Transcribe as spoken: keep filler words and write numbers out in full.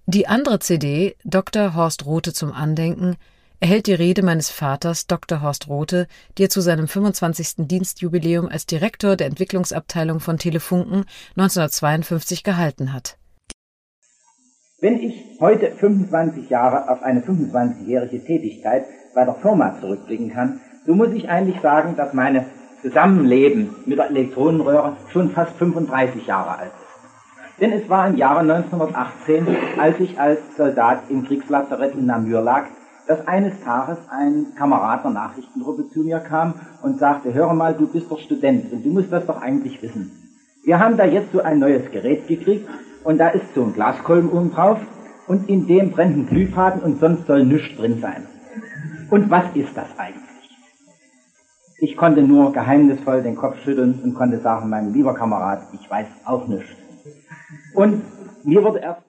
Die andere C D, Doktor Horst Rothe zum Andenken, erhält die Rede meines Vaters, Doktor Horst Rothe, die er zu seinem fünfundzwanzigsten Dienstjubiläum als Direktor der Entwicklungsabteilung von Telefunken neunzehnhundertzweiundfünfzig gehalten hat. Wenn ich heute fünfundzwanzig Jahre auf eine fünfundzwanzigjährige Tätigkeit bei der Firma zurückblicken kann, so muss ich eigentlich sagen, dass meine Zusammenleben mit der Elektronenröhre schon fast fünfunddreißig Jahre alt ist. Denn es war im Jahre neunzehnhundertachtzehn, als ich als Soldat im Kriegslazarett in Namur lag, dass eines Tages ein Kamerad der Nachrichtengruppe zu mir kam und sagte, höre mal, du bist doch Student und du musst das doch eigentlich wissen. Wir haben da jetzt so ein neues Gerät gekriegt und da ist so ein Glaskolben oben drauf und in dem brennt ein Glühfaden und sonst soll nichts drin sein. Und was ist das eigentlich? Ich konnte nur geheimnisvoll den Kopf schütteln und konnte sagen, mein lieber Kamerad, ich weiß auch nichts. Und mir wurde erst